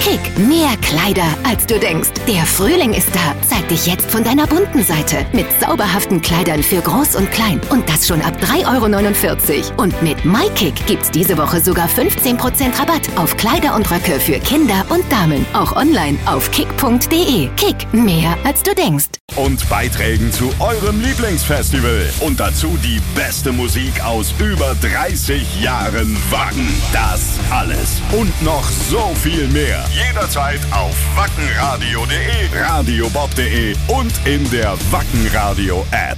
Kick, mehr Kleider, als du denkst. Der Frühling ist da. Zeig dich jetzt von deiner bunten Seite. Mit zauberhaften Kleidern für Groß und Klein. Und das schon ab 3,49 €. Und mit MyKick gibt's diese Woche sogar 15% Rabatt auf Kleider und Röcke für Kinder und Damen. Auch online auf kick.de. Kick, mehr als du denkst. Und Beiträgen zu eurem Lieblingsfestival. Und dazu die beste Musik aus über 30 Jahren Wacken. Das alles und noch so viel mehr. Jederzeit auf wackenradio.de, radiobob.de und in der Wackenradio-App.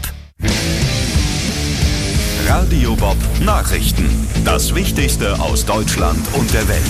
Radio Bob Nachrichten. Das Wichtigste aus Deutschland und der Welt.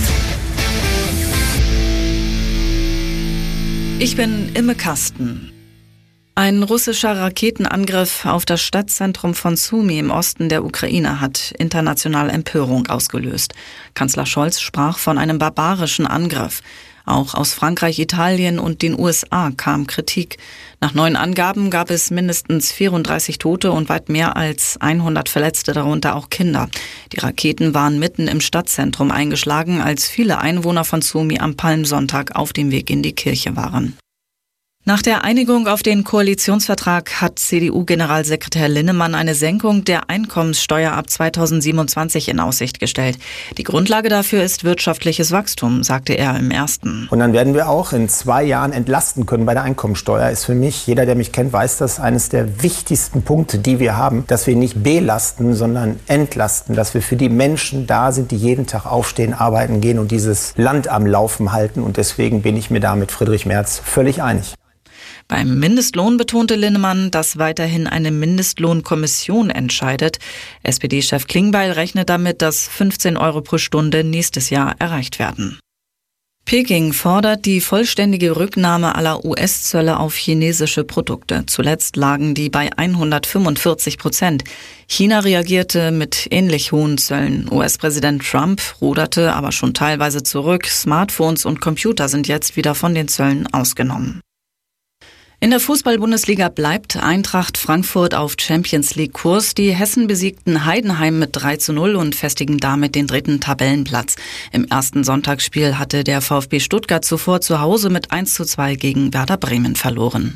Ich bin Imme Kasten. Ein russischer Raketenangriff auf das Stadtzentrum von Sumy im Osten der Ukraine hat international Empörung ausgelöst. Kanzler Scholz sprach von einem barbarischen Angriff. Auch aus Frankreich, Italien und den USA kam Kritik. Nach neuen Angaben gab es mindestens 34 Tote und weit mehr als 100 Verletzte, darunter auch Kinder. Die Raketen waren mitten im Stadtzentrum eingeschlagen, als viele Einwohner von Sumy am Palmsonntag auf dem Weg in die Kirche waren. Nach der Einigung auf den Koalitionsvertrag hat CDU-Generalsekretär Linnemann eine Senkung der Einkommenssteuer ab 2027 in Aussicht gestellt. Die Grundlage dafür ist wirtschaftliches Wachstum, sagte er im ersten. Und dann werden wir auch in 2 Jahren entlasten können bei der Einkommensteuer. Ist für mich, jeder, der mich kennt, weiß das, eines der wichtigsten Punkte, die wir haben, dass wir nicht belasten, sondern entlasten, dass wir für die Menschen da sind, die jeden Tag aufstehen, arbeiten gehen und dieses Land am Laufen halten. Und deswegen bin ich mir da mit Friedrich Merz völlig einig. Beim Mindestlohn betonte Linnemann, dass weiterhin eine Mindestlohnkommission entscheidet. SPD-Chef Klingbeil rechnet damit, dass 15 € pro Stunde nächstes Jahr erreicht werden. Peking fordert die vollständige Rücknahme aller US-Zölle auf chinesische Produkte. Zuletzt lagen die bei 145%. China reagierte mit ähnlich hohen Zöllen. US-Präsident Trump ruderte aber schon teilweise zurück. Smartphones und Computer sind jetzt wieder von den Zöllen ausgenommen. In der Fußball-Bundesliga bleibt Eintracht Frankfurt auf Champions-League-Kurs. Die Hessen besiegten Heidenheim mit 3:0 und festigen damit den 3. Tabellenplatz. Im ersten Sonntagsspiel hatte der VfB Stuttgart zuvor zu Hause mit 1:2 gegen Werder Bremen verloren.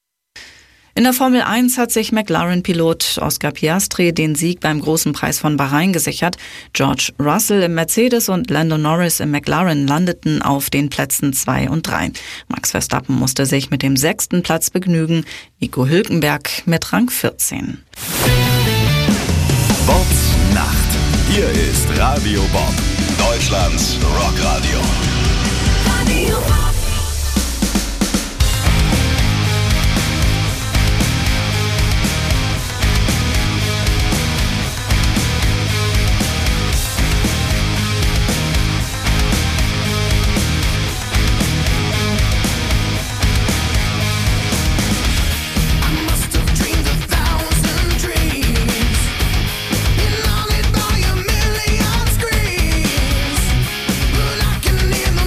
In der Formel 1 hat sich McLaren-Pilot Oscar Piastri den Sieg beim Großen Preis von Bahrain gesichert. George Russell im Mercedes und Lando Norris im McLaren landeten auf den Plätzen 2 und 3. Max Verstappen musste sich mit dem 6. Platz begnügen, Nico Hülkenberg mit Rang 14. Bobs Nacht. Hier ist Radio Bob, Deutschlands Rockradio. Radio Bob. In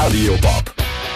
Radio Bob.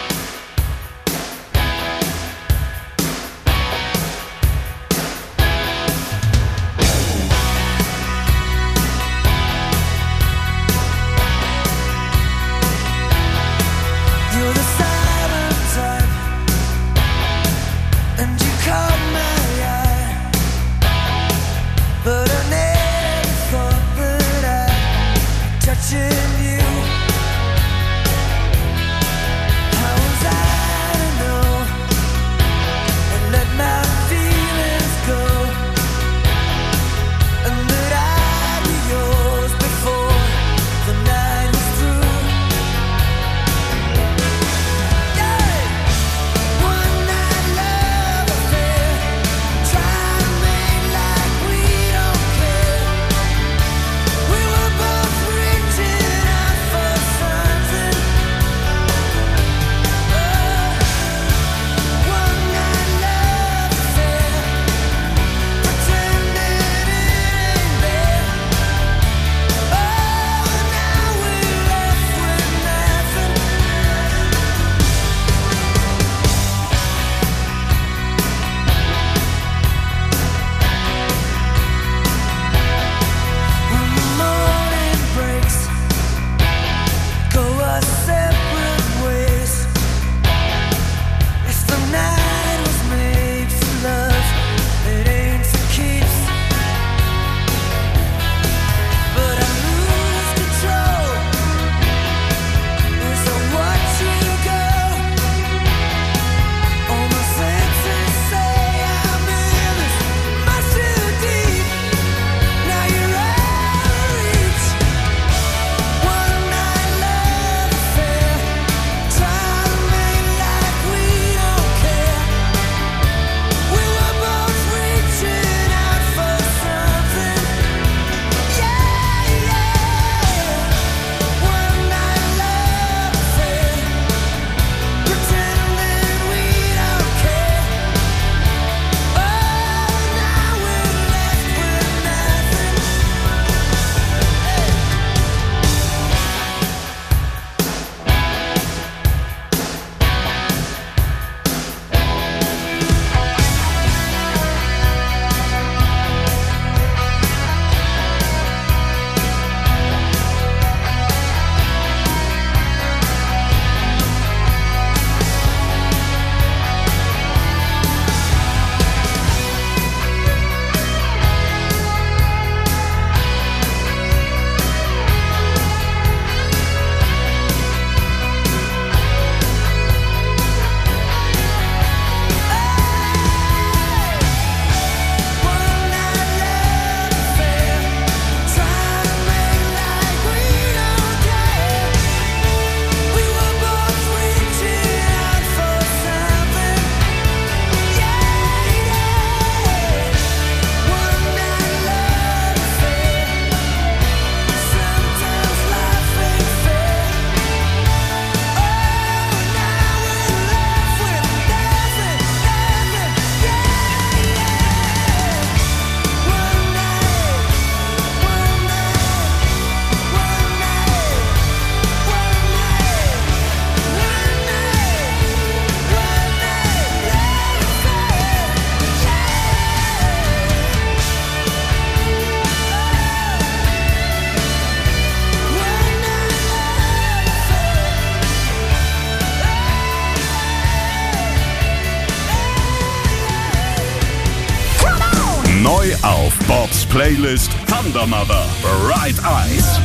Neu auf Bobs Playlist Thunder Mother, Bright Eyes.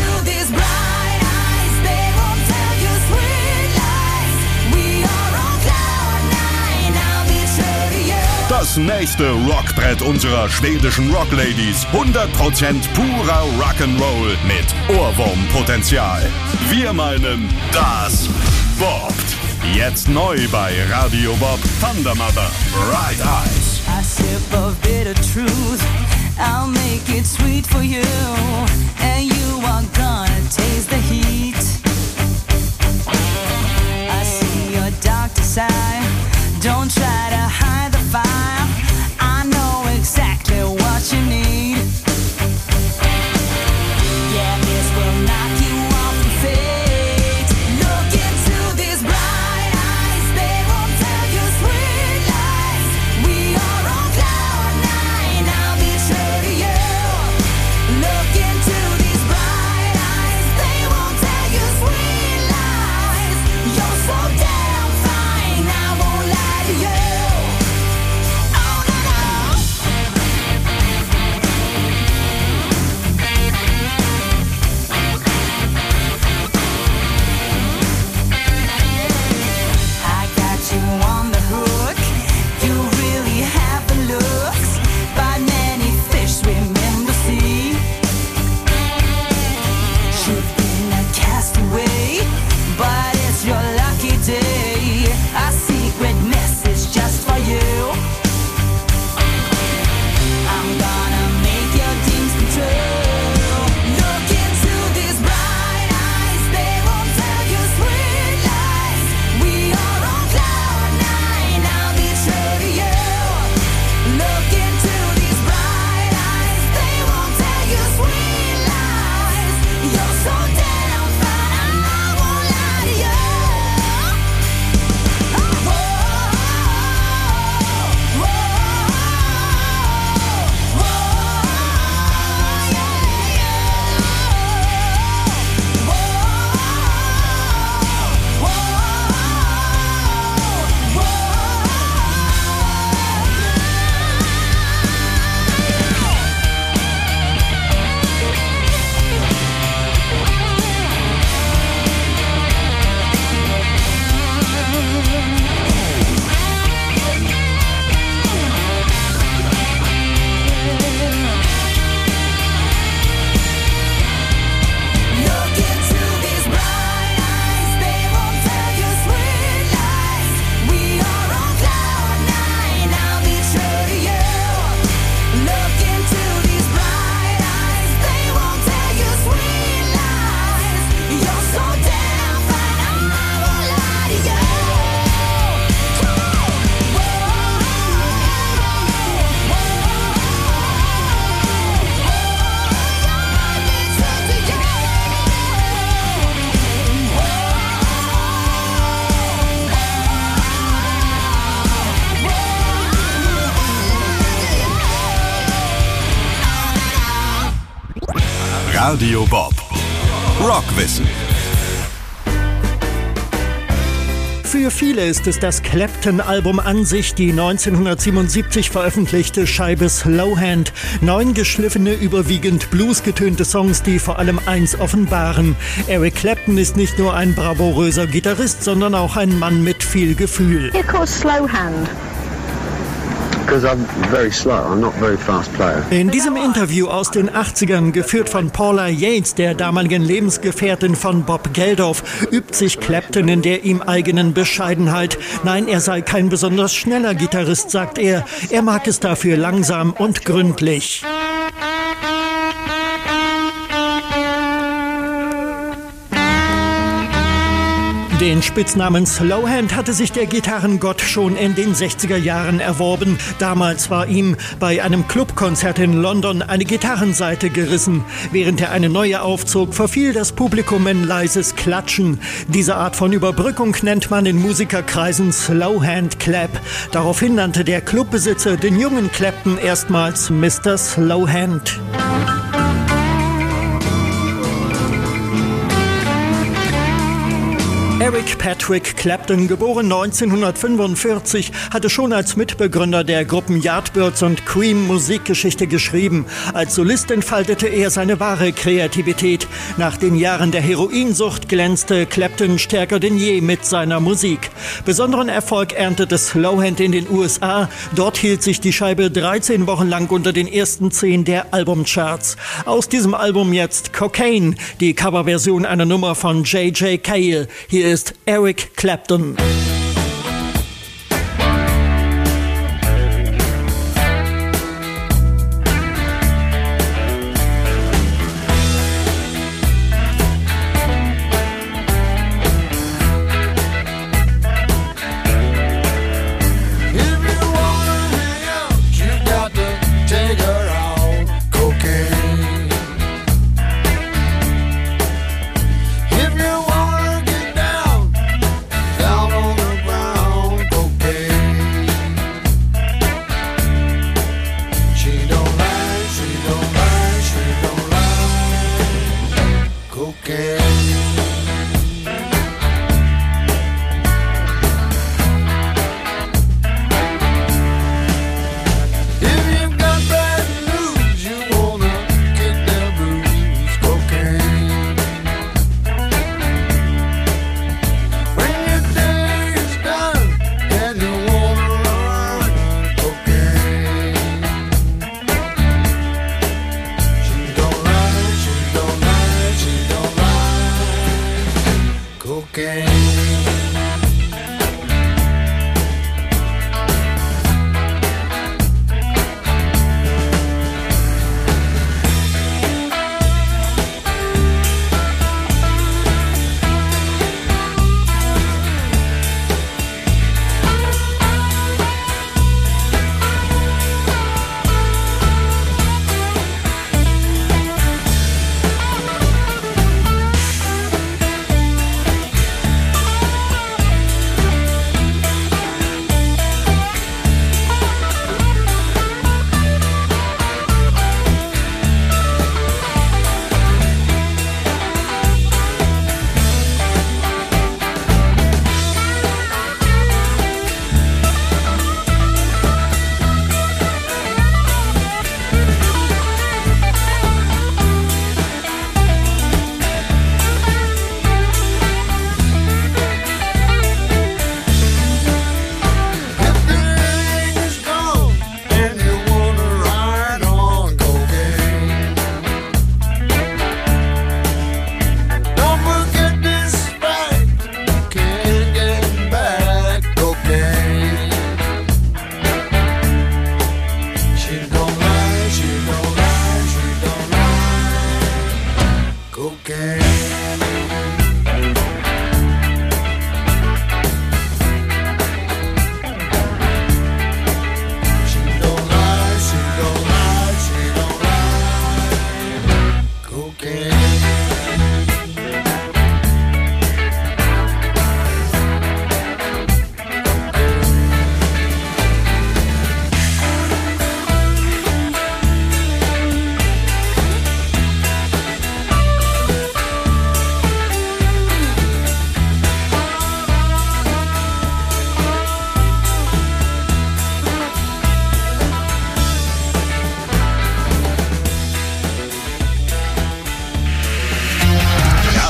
Das nächste Rockbrett unserer schwedischen Rockladies. 100% purer Rock'n'Roll mit Ohrwurmpotenzial. Wir meinen, das bobbt. Jetzt neu bei Radio Bob, Thunder Mother, Bright Eyes. A sip of bitter truth, I'll make it sweet for you, and you are gonna taste the heat. I see your darker side, don't try to hide the fire, I know exactly what you need. Yeah, this will knock you off your feet. Look into Radio Bob. Rockwissen. Für viele ist es das Clapton-Album an sich, die 1977 veröffentlichte Scheibe Slowhand. 9 geschliffene, überwiegend bluesgetönte Songs, die vor allem eins offenbaren: Eric Clapton ist nicht nur ein bravouröser Gitarrist, sondern auch ein Mann mit viel Gefühl. You're called Slowhand. Because I'm very slow, I'm not a very fast player. In diesem Interview aus den 80ern, geführt von Paula Yates, der damaligen Lebensgefährtin von Bob Geldof, übt sich Clapton in der ihm eigenen Bescheidenheit. Nein, er sei kein besonders schneller Gitarrist, sagt er. Er mag es dafür langsam und gründlich. Den Spitznamen Slowhand hatte sich der Gitarrengott schon in den 60er Jahren erworben. Damals war ihm bei einem Clubkonzert in London eine Gitarrensaite gerissen. Während er eine neue aufzog, verfiel das Publikum in leises Klatschen. Diese Art von Überbrückung nennt man in Musikerkreisen Slowhand Clap. Daraufhin nannte der Clubbesitzer den jungen Clapton erstmals Mr. Slowhand. Eric Patrick Clapton, geboren 1945, hatte schon als Mitbegründer der Gruppen Yardbirds und Cream Musikgeschichte geschrieben. Als Solist entfaltete er seine wahre Kreativität. Nach den Jahren der Heroinsucht glänzte Clapton stärker denn je mit seiner Musik. Besonderen Erfolg erntete Slowhand in den USA. Dort hielt sich die Scheibe 13 Wochen lang unter den ersten 10 der Albumcharts. Aus diesem Album jetzt Cocaine, die Coverversion einer Nummer von J.J. Cale. Hier ist Eric Clapton.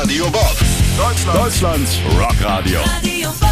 Radio Bob, Deutschlands Rockradio. Radio Bob.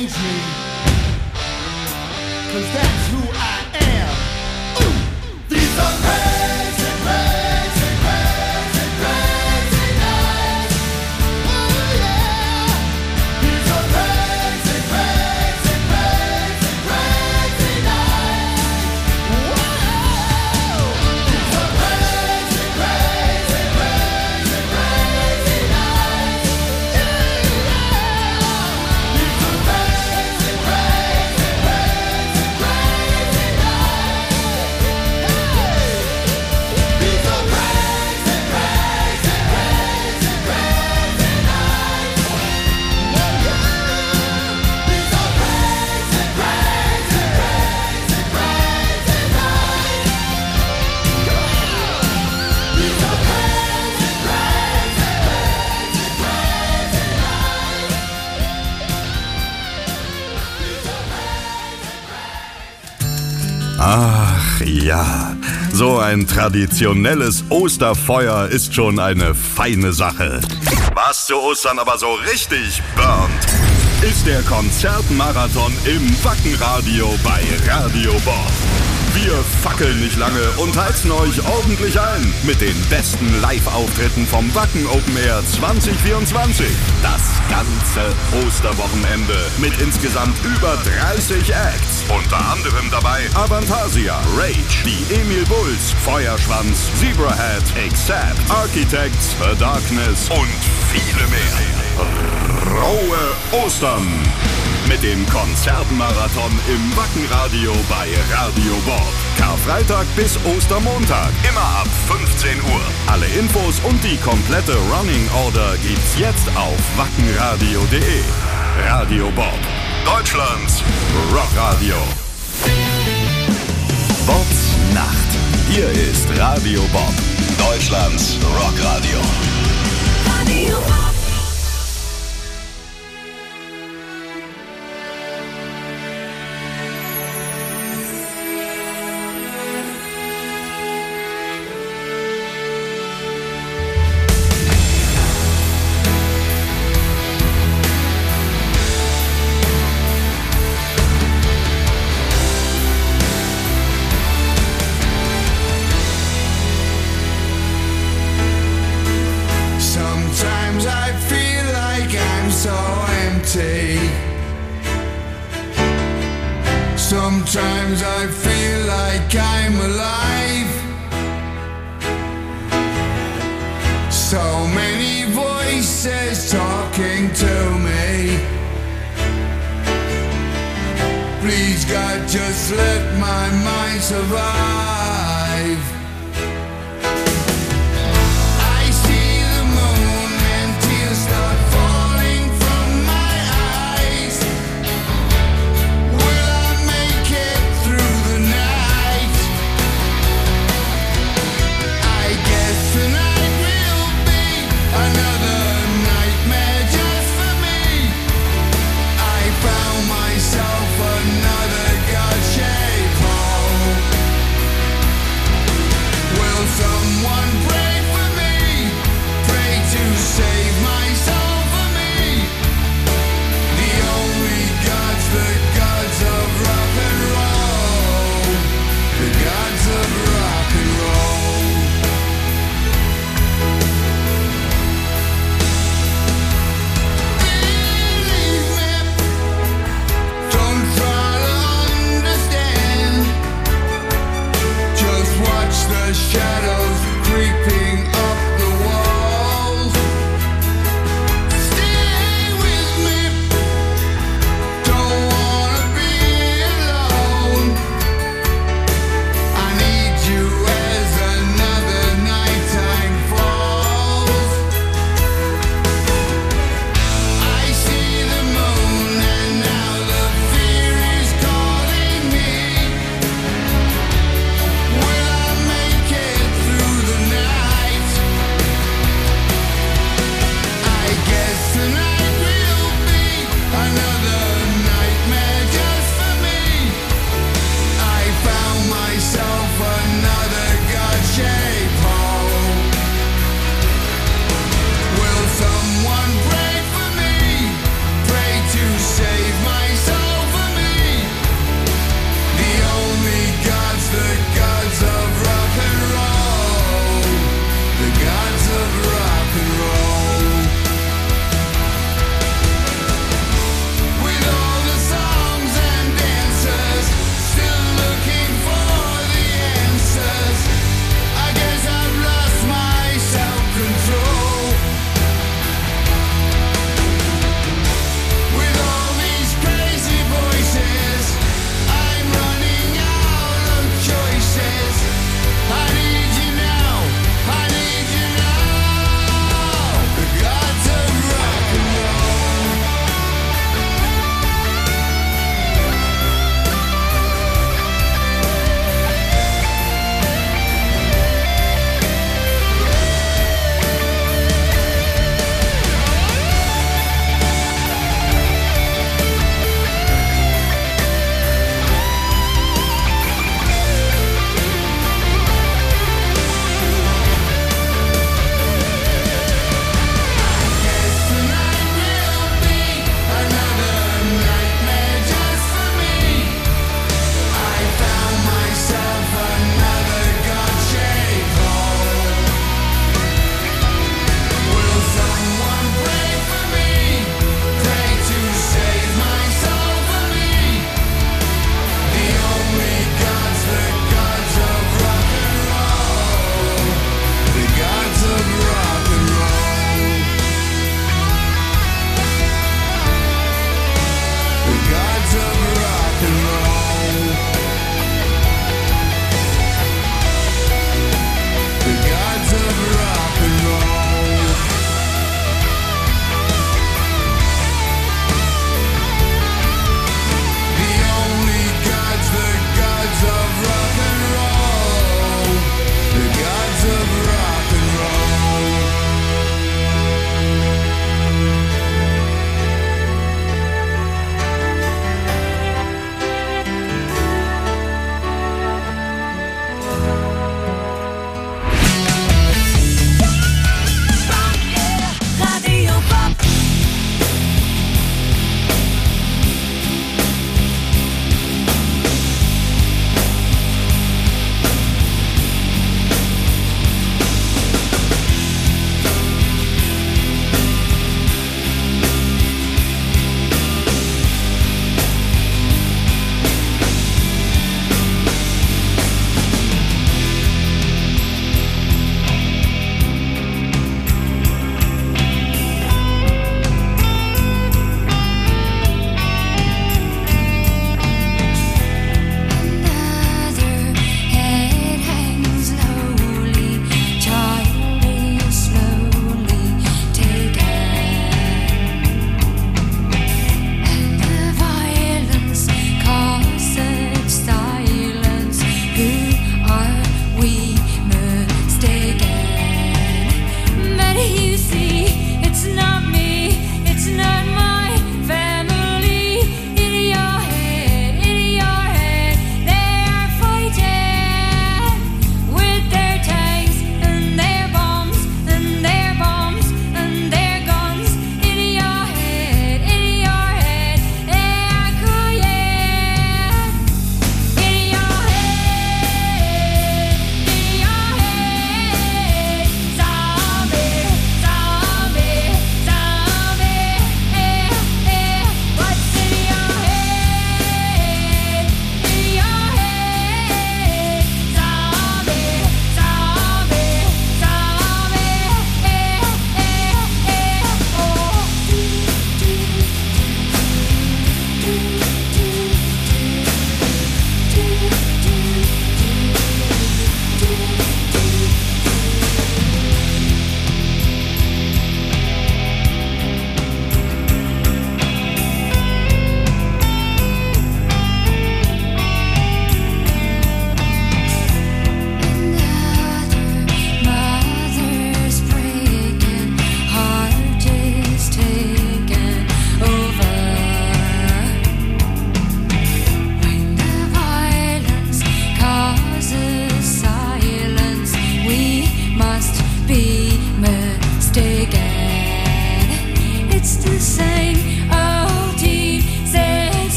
change me, 'cause that's who I am. These are crazy, crazy, crazy, crazy nights. Oh yeah. These are crazy, crazy, crazy, crazy nights. Whoa. These are crazy, crazy, crazy, crazy nights. Yeah. These are crazy, crazy, crazy, crazy nights. Hey. These are crazy, crazy, crazy, crazy nights. Yeah. These are crazy, crazy, crazy, crazy nights. These are crazy, Ach ja, so ein traditionelles Osterfeuer ist schon eine feine Sache. Was zu Ostern aber so richtig burnt, ist der Konzertmarathon im Wackenradio bei Radio Bob. Wir fackeln nicht lange und heizen euch ordentlich ein mit den besten Live-Auftritten vom Wacken Open Air 2024. Das ganze Osterwochenende mit insgesamt über 30 Acts. Unter anderem dabei Avantasia, Rage, die Emil Bulls, Feuerschwanz, Zebrahead, Accept, Architects, The Darkness und viele mehr. Rohe Ostern mit dem Konzertmarathon im Wackenradio bei Radio Bob. Karfreitag bis Ostermontag, immer ab 15 Uhr. Alle Infos und die komplette Running Order gibt's jetzt auf wackenradio.de. Radio Bob, Deutschlands Rockradio. Bobs Nacht. Hier ist Radio Bob, Deutschlands Rockradio. Radio Bob. Sometimes I feel like I'm so empty. Sometimes I feel like I'm alive. So many voices talking to me. Please God, just let my mind survive. I see the moon and tears start falling from my eyes. Will I make it through the night? I guess tonight will be another nightmare just for me. I found myself another God-shaped hole. Will someone pray for me? Pray to save my soul for me. The only gods, the gods of rock and roll. The gods of rock and roll. Believe me, don't try to understand. Just watch the shadows creeping up the walls. Stay with me. Don't wanna be alone. I need you as another nighttime falls. I see the moon and now the fear is calling me. Will I make it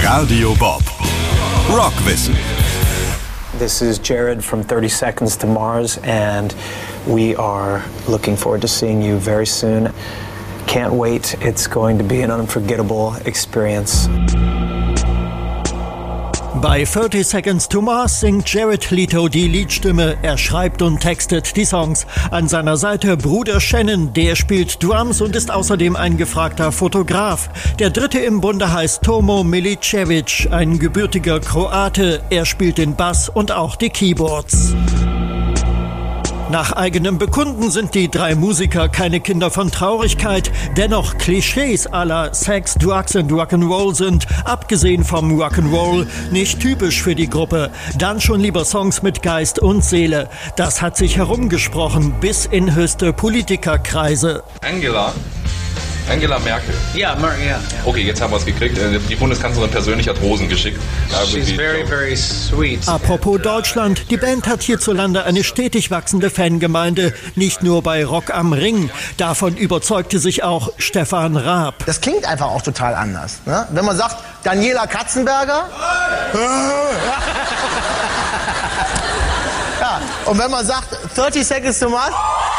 Radio Bob. Rockwissen. This is Jared from 30 Seconds to Mars, and we are looking forward to seeing you very soon. Can't wait. It's going to be an unforgettable experience. Bei 30 Seconds to Mars singt Jared Leto die Liedstimme. Er schreibt und textet die Songs. An seiner Seite Bruder Shannon, der spielt Drums und ist außerdem ein gefragter Fotograf. Der dritte im Bunde heißt Tomo Milicevic, ein gebürtiger Kroate. Er spielt den Bass und auch die Keyboards. Nach eigenem Bekunden sind die drei Musiker keine Kinder von Traurigkeit, dennoch Klischees à la Sex, Drugs and Rock'n'Roll sind, abgesehen vom Rock'n'Roll, nicht typisch für die Gruppe. Dann schon lieber Songs mit Geist und Seele. Das hat sich herumgesprochen bis in höchste Politikerkreise. Angela Merkel. Ja, ja. Okay, jetzt haben wir es gekriegt. Die Bundeskanzlerin persönlich hat Rosen geschickt. She's very, very sweet. Apropos Deutschland, die Band hat hierzulande eine stetig wachsende Fangemeinde, nicht nur bei Rock am Ring. Davon überzeugte sich auch Stefan Raab. Das klingt einfach auch total anders. Ne? Wenn man sagt, Daniela Katzenberger. Ja, und wenn man sagt, 30 Seconds to Mars.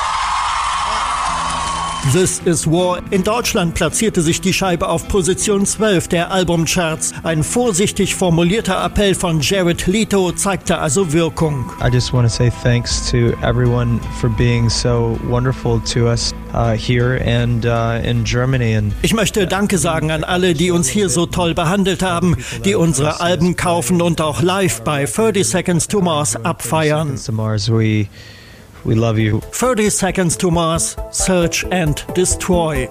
This is War. In Deutschland platzierte sich die Scheibe auf Position 12 der Albumcharts. Ein vorsichtig formulierter Appell von Jared Leto zeigte also Wirkung. I just want to say thanks to everyone for being so wonderful to us here and in Germany. And ich möchte Danke sagen an alle, die uns hier so toll behandelt haben, die unsere Alben kaufen und auch live bei 30 Seconds to Mars abfeiern. We love you. 30 Seconds to Mars, Search and Destroy.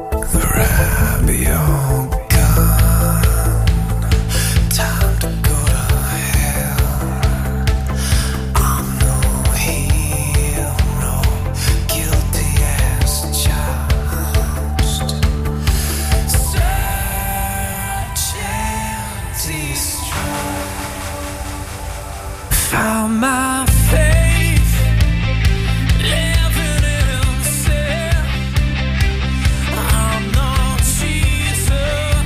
Found my I'm not Jesus.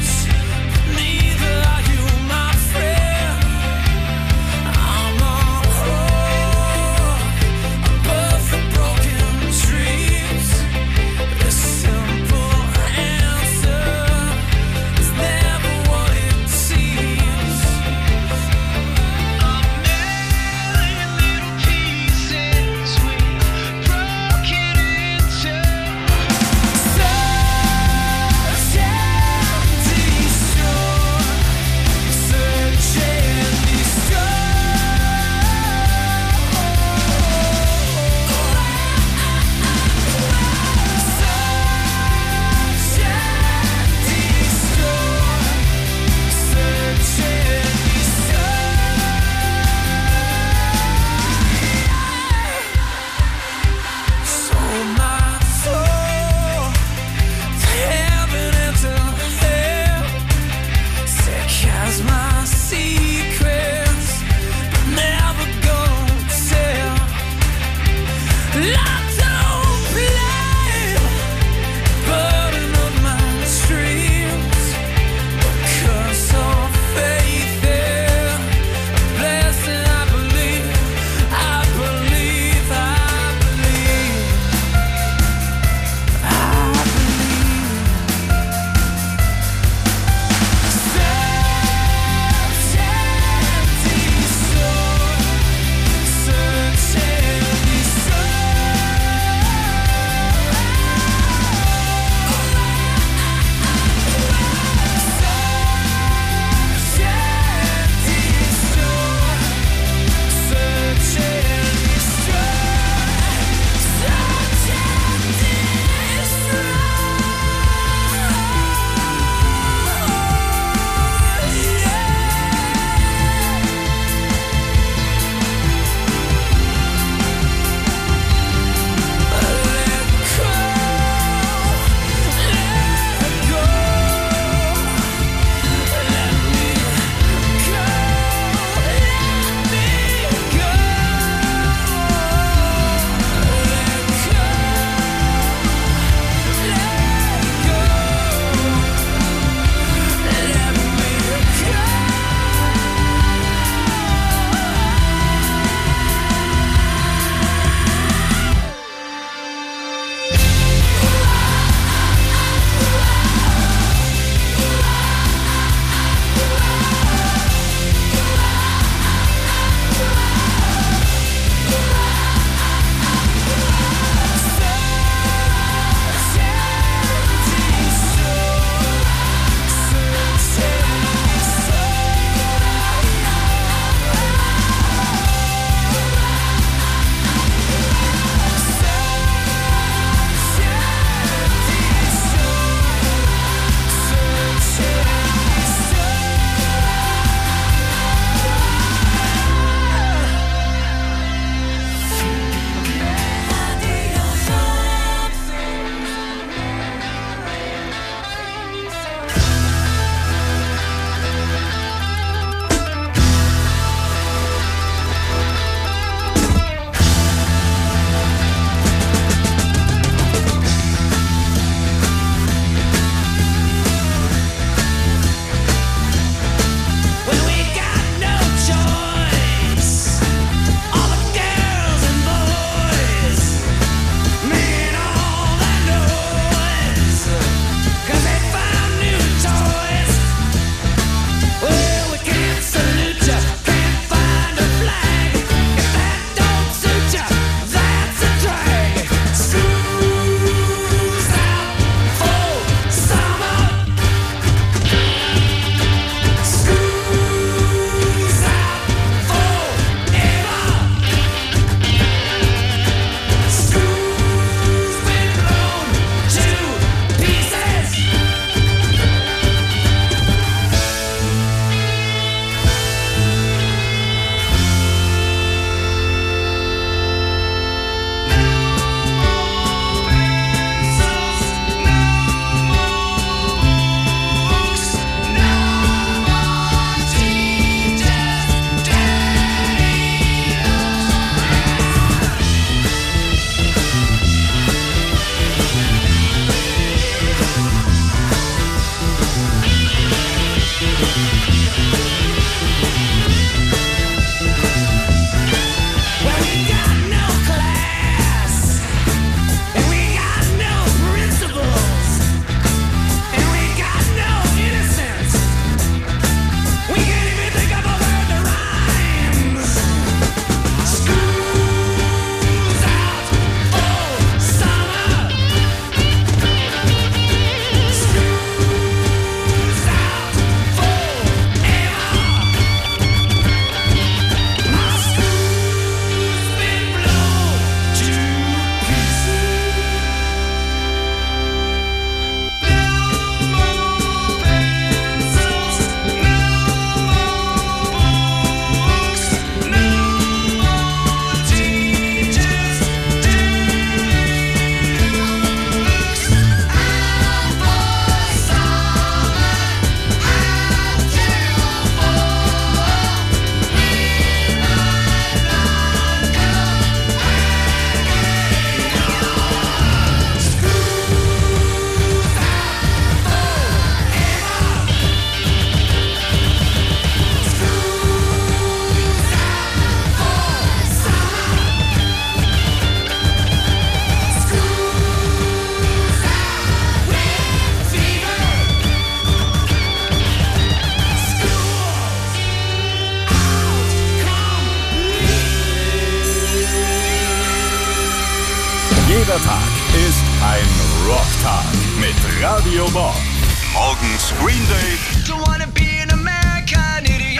ist ein Rocktag mit Radio Bob. Morgens Green Day. Don't wanna be an American idiot.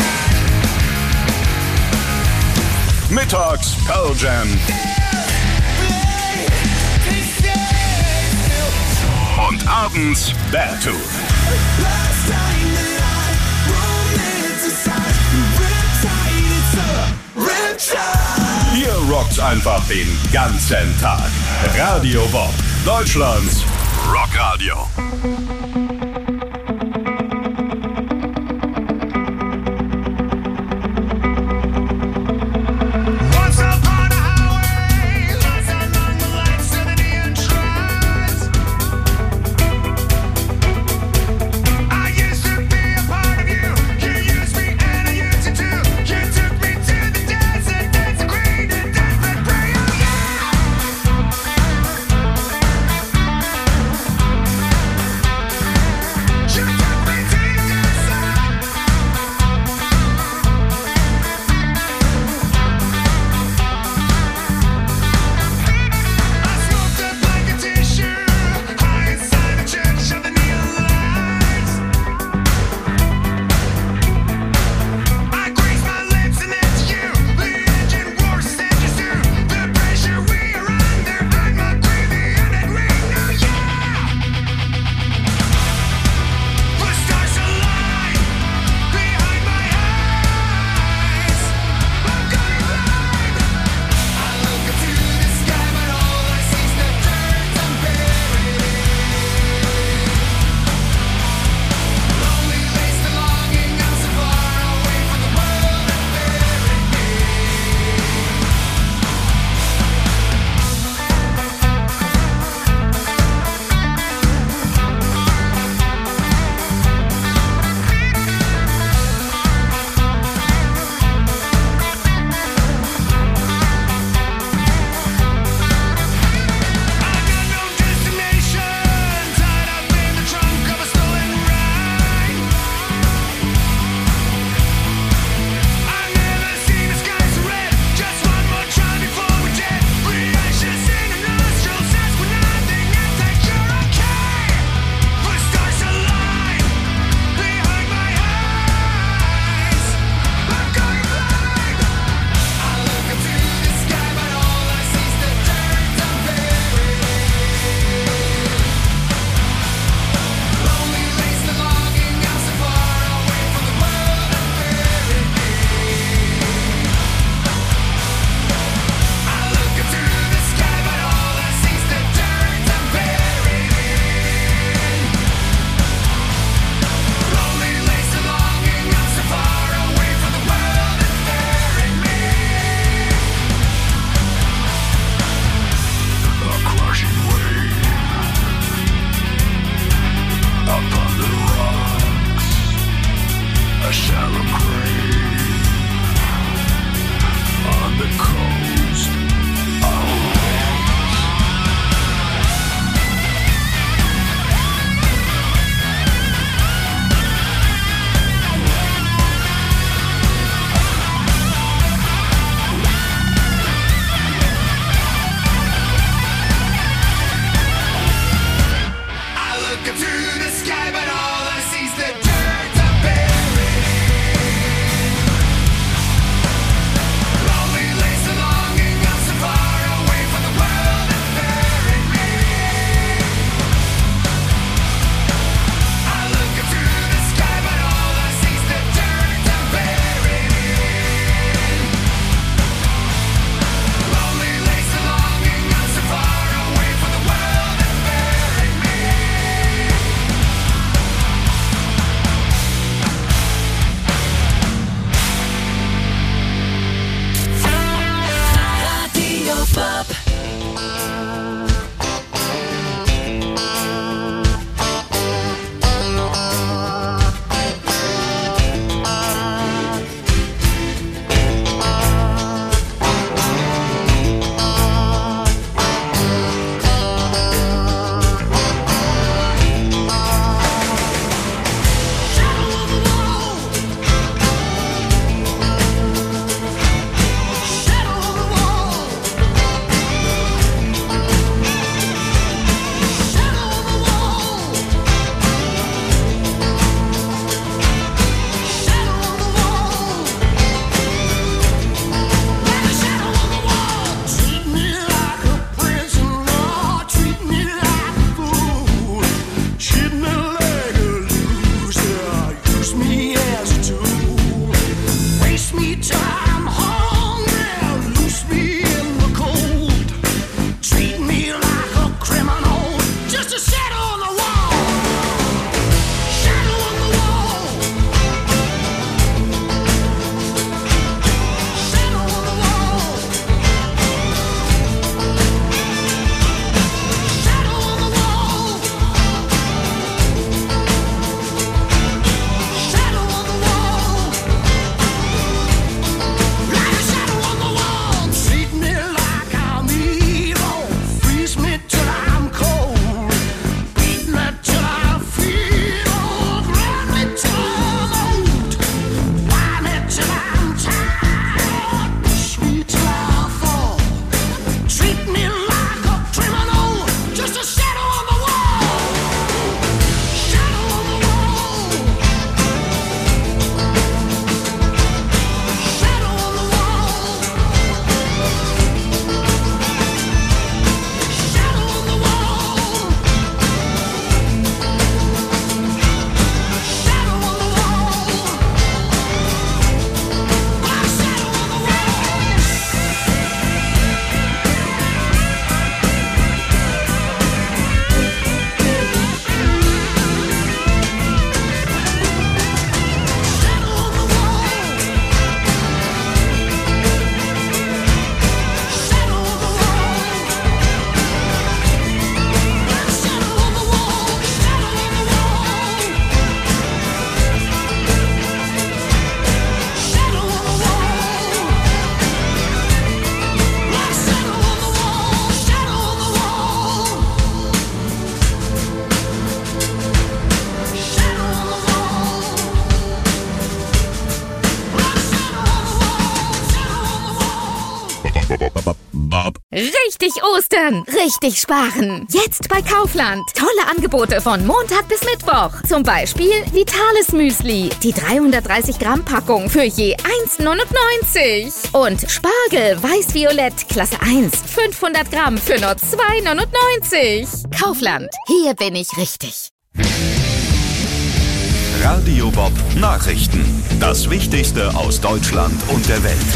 Mittags Pearl Jam. Und abends Beartooth. Hier rockt's einfach den ganzen Tag. Radio Bob, Deutschlands Rockradio. Richtig Ostern, richtig sparen. Jetzt bei Kaufland. Tolle Angebote von Montag bis Mittwoch. Zum Beispiel Vitales Müsli. Die 330 Gramm Packung für je 1,99. Und Spargel Weiß-Violett Klasse 1. 500 Gramm für nur 2,99. Kaufland. Hier bin ich richtig. Radio Bob Nachrichten. Das Wichtigste aus Deutschland und der Welt.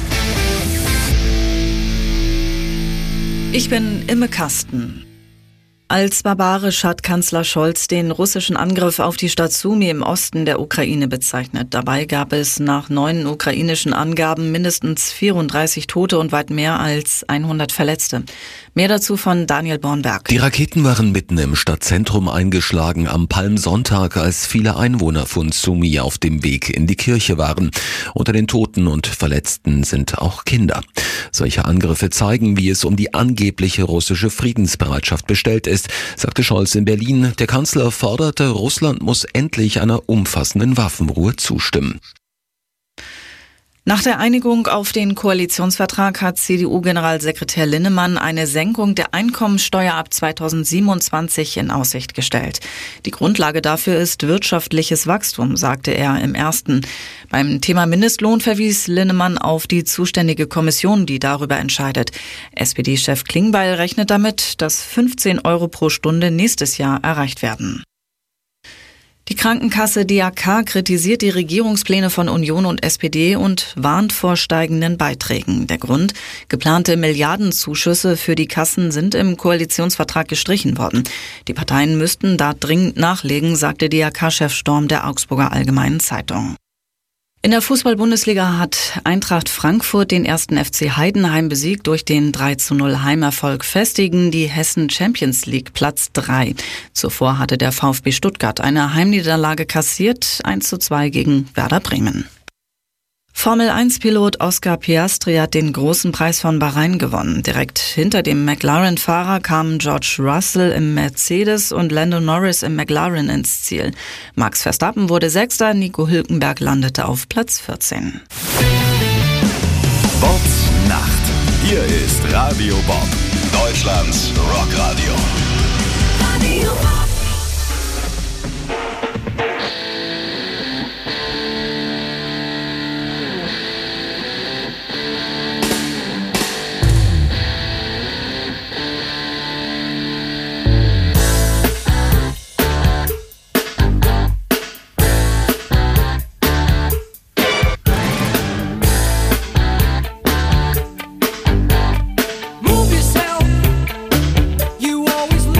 Ich bin Imme Kasten. Als barbarisch hat Kanzler Scholz den russischen Angriff auf die Stadt Sumy im Osten der Ukraine bezeichnet. Dabei gab es nach neuen ukrainischen Angaben mindestens 34 Tote und weit mehr als 100 Verletzte. Mehr dazu von Daniel Bornberg. Die Raketen waren mitten im Stadtzentrum eingeschlagen am Palmsonntag, als viele Einwohner von Sumy auf dem Weg in die Kirche waren. Unter den Toten und Verletzten sind auch Kinder. Solche Angriffe zeigen, wie es um die angebliche russische Friedensbereitschaft bestellt ist, sagte Scholz in Berlin. Der Kanzler forderte, Russland muss endlich einer umfassenden Waffenruhe zustimmen. Nach der Einigung auf den Koalitionsvertrag hat CDU-Generalsekretär Linnemann eine Senkung der Einkommensteuer ab 2027 in Aussicht gestellt. Die Grundlage dafür ist wirtschaftliches Wachstum, sagte er im ersten. Beim Thema Mindestlohn verwies Linnemann auf die zuständige Kommission, die darüber entscheidet. SPD-Chef Klingbeil rechnet damit, dass 15 Euro pro Stunde nächstes Jahr erreicht werden. Die Krankenkasse DAK kritisiert die Regierungspläne von Union und SPD und warnt vor steigenden Beiträgen. Der Grund: geplante Milliardenzuschüsse für die Kassen sind im Koalitionsvertrag gestrichen worden. Die Parteien müssten da dringend nachlegen, sagte DAK-Chef Storm der Augsburger Allgemeinen Zeitung. In der Fußball-Bundesliga hat Eintracht Frankfurt den 1. FC Heidenheim besiegt. Durch den 3:0 Heimerfolg festigen die Hessen Champions League Platz 3. Zuvor hatte der VfB Stuttgart eine Heimniederlage kassiert, 1:2 gegen Werder Bremen. Formel-1-Pilot Oscar Piastri hat den großen Preis von Bahrain gewonnen. Direkt hinter dem McLaren-Fahrer kamen George Russell im Mercedes und Lando Norris im McLaren ins Ziel. Max Verstappen wurde Sechster, Nico Hülkenberg landete auf Platz 14. Bobs Nacht. Hier ist Radio Bob, Deutschlands Rockradio. Radio Bob. Move yourself. You always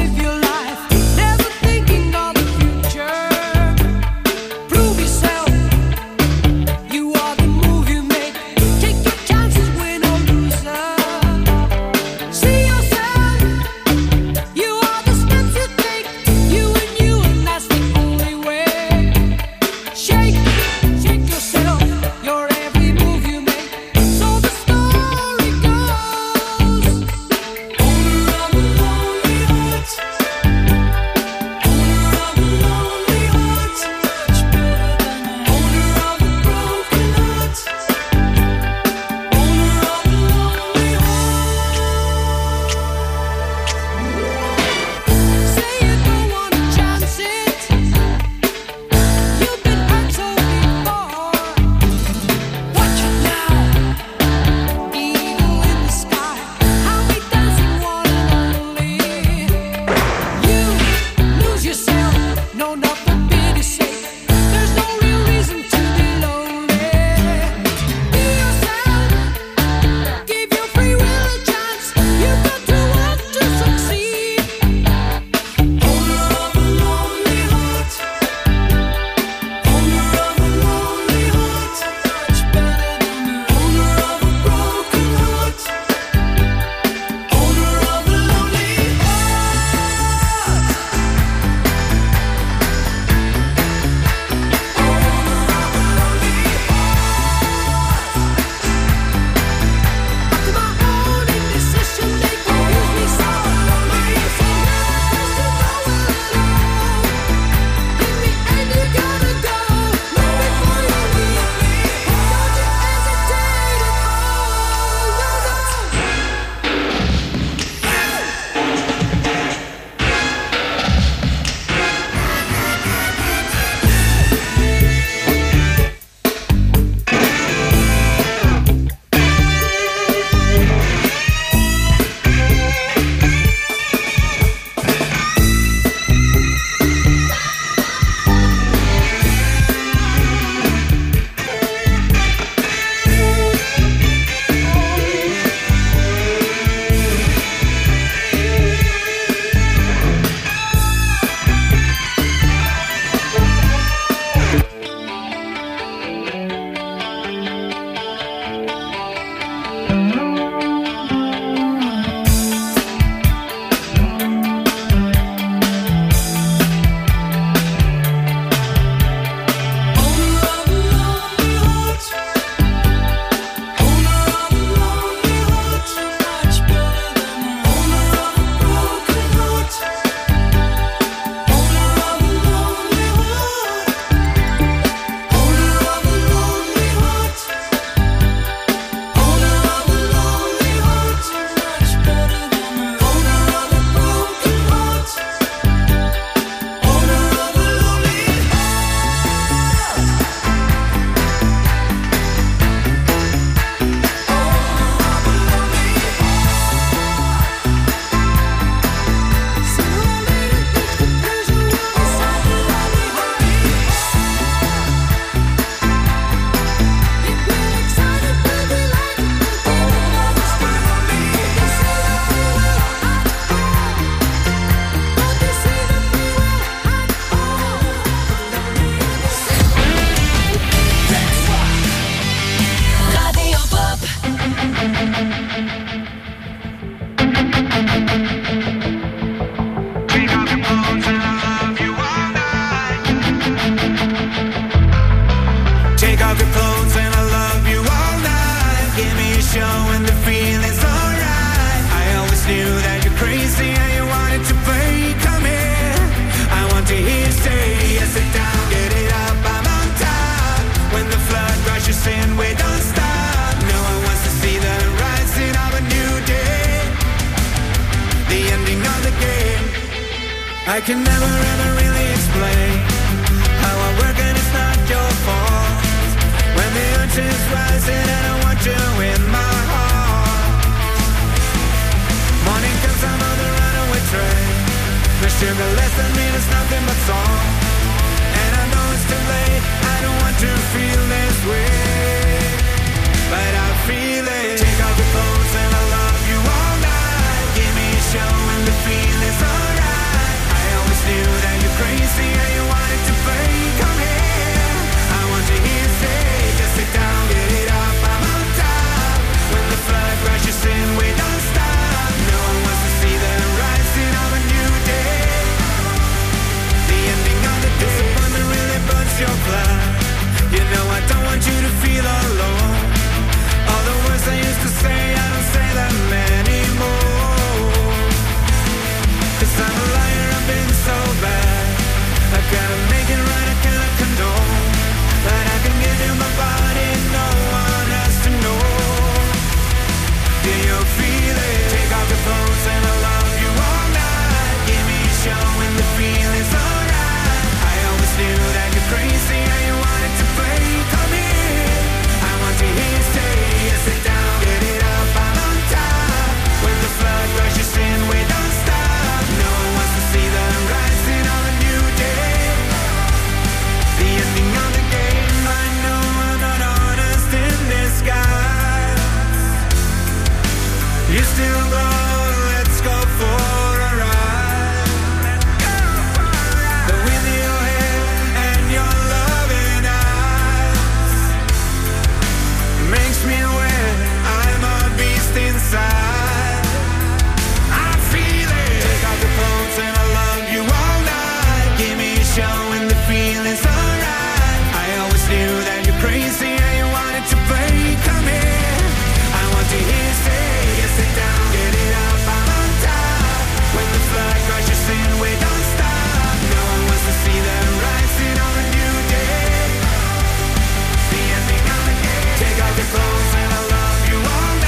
I can never ever really explain how I work and it's not your fault. When the urge is rising and I want you in my heart. Morning comes, I'm on the runaway train. The sugar less than me, there's nothing but song. And I know it's too late, I don't want to feel this way, but I feel it. Take off your clothes and I love